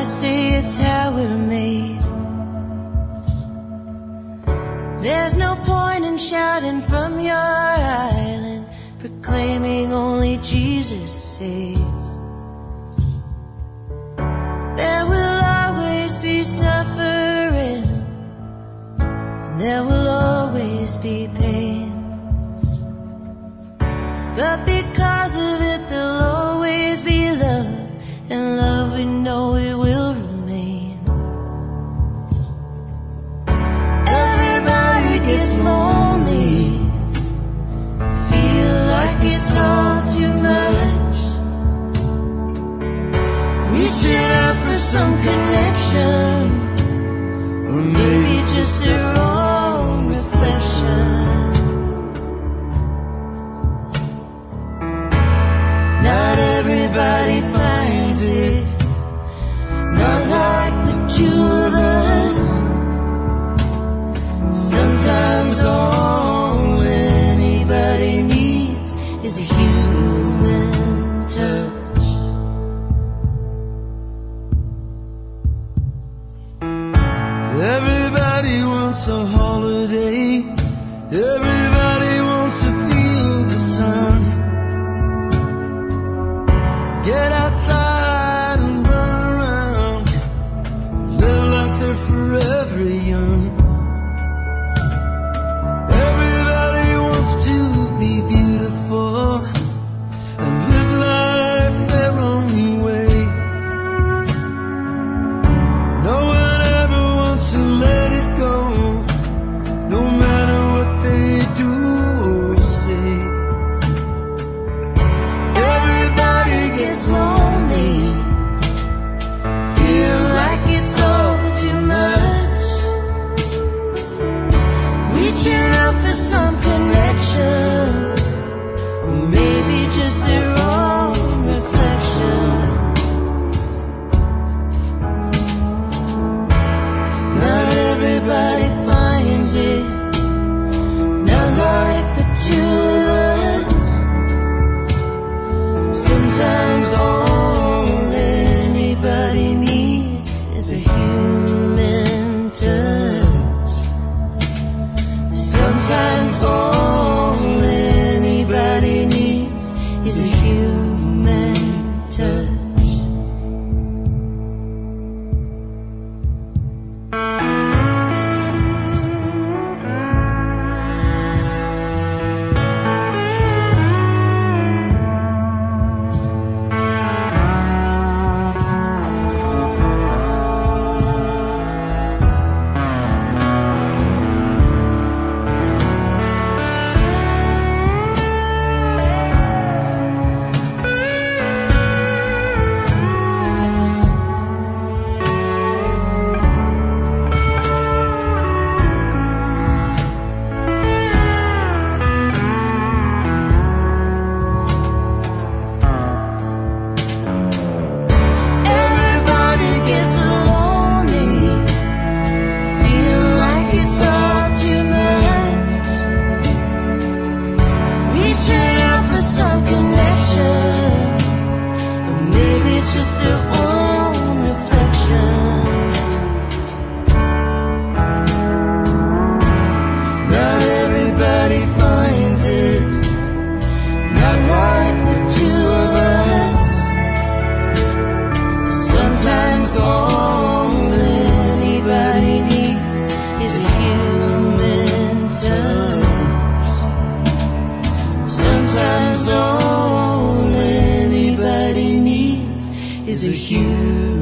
I say it's how we're made. There's no point in shouting from your island, proclaiming only Jesus saves. There will always be suffering, and there will always be pain. But because of it, there'll always be love, and love we know it will remain. Everybody gets lonely, feel like it's all too much, reaching out for some connection, or maybe just their own reflection. Not everybody finds it, not like the two of us. Sometimes all anybody needs is a human touch. Everybody wants a holiday, everybody wants to feel the sun. Get outside and run around, live like they're forever young. Everybody wants to be beautiful and live life their own way. No one ever wants to let it go, no matter what they do or say. Gets lonely, feel like it's all too much, reaching out for some connection, or maybe just their own reflection. Not everybody finds it, not like the two of us. Sometimes all anybody needs is a human touch. Sometimes all anybody needs is a human touch. Sometimes all anybody needs is a human